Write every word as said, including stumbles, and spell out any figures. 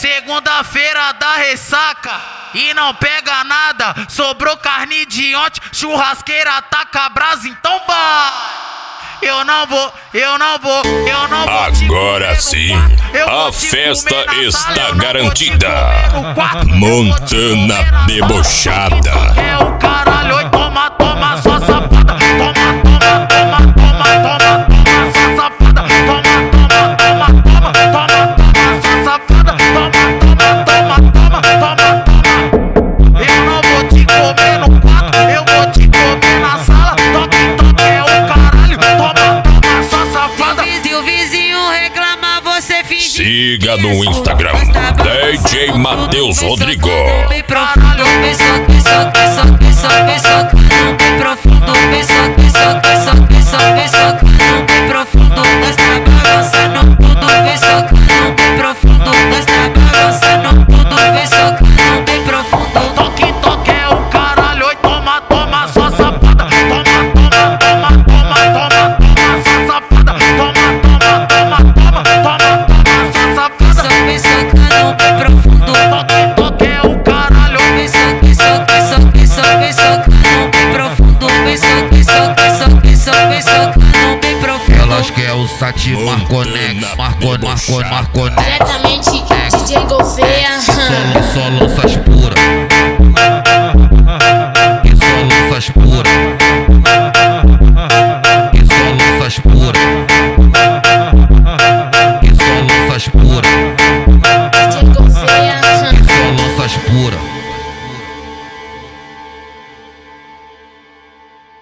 Segunda-feira da ressaca e não pega nada. Sobrou carne de ontem, churrasqueira taca brasa, então vai. Eu não vou, eu não vou, eu não vou. Agora sim, a festa está garantida. Montana debochada. É o caralho, oi, toma, toma, só safada. Toma, toma, toma, toma, toma, toma, só safada. Toma, toma, toma, toma, toma, toma, só safada. Toma, toma, toma, toma, toma, toma. Eu não vou te comer no quarto, eu vou te comer na sala. Toque, toque, é o caralho, toma, toma, só safada. Se o vizinho reclama, você finge. Siga no Instagram, D J Matheus Rodrigo. Bem profundo, bem soco, bem soco, bem soco, bem soco, bem soco. Bem profundo, bem soco, bem soco, bem soco, bem soco, bem soco. Bem profundo, nós tá balançando tudo, bem soco. Bem profundo, nós tá balançando tudo, bem soco. Bem profundo. Toque, toque, é o caralho, oi, toma, toma, só safada. Toma, toma, toma, toma, toma, toma, só safada. Toma, toma, toma, toma, toma, toma, só safada. Bem socando, bem profundo. Toque, toque, é o caralho. Bem soco, bem soco, bem soco, bem soco, bem socando, bem profundo. Bem soco, bem soco, bem soco, bem soco, bem socando, bem profundo. Elas querem o Sati Marconex, Marco, Marco, Marconex. Diretamente D J Gouveia. Só, só lanças puras.